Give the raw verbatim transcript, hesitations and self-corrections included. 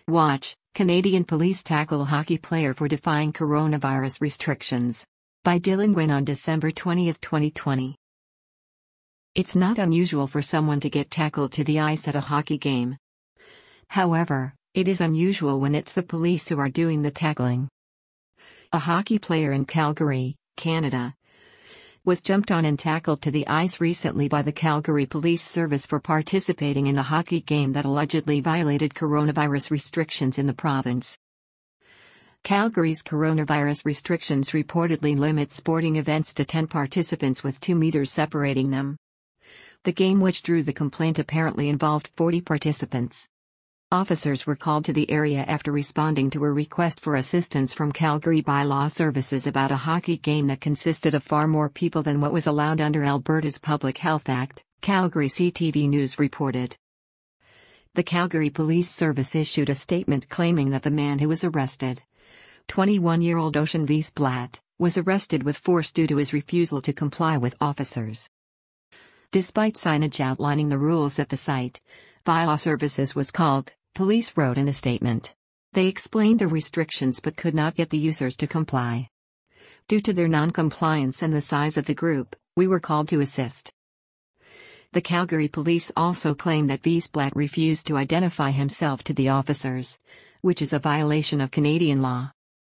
Watch, Canadian police tackle hockey player for defying coronavirus restrictions. By Dylan Nguyen on December twentieth, twenty twenty. It's not unusual for someone to get tackled to the ice at a hockey game. However, it is unusual when it's the police who are doing the tackling. A hockey player in Calgary, Canada, was jumped on and tackled to the ice recently by the Calgary Police Service for participating in a hockey game that allegedly violated coronavirus restrictions in the province. Calgary's coronavirus restrictions reportedly limit sporting events to ten participants with two meters separating them. The game which drew the complaint apparently involved forty participants. Officers were called to the area after responding to a request for assistance from Calgary Bylaw Services about a hockey game that consisted of far more people than what was allowed under Alberta's Public Health Act, Calgary C T V News reported. The Calgary Police Service issued a statement claiming that the man who was arrested, twenty-one-year-old Ocean Wiesblatt, was arrested with force due to his refusal to comply with officers. Despite signage outlining the rules at the site, Bylaw Services was called, police wrote in a statement. They explained the restrictions but could not get the users to comply. Due to their non-compliance and the size of the group, we were called to assist. The Calgary police also claimed that Wiesblatt refused to identify himself to the officers, which is a violation of Canadian law.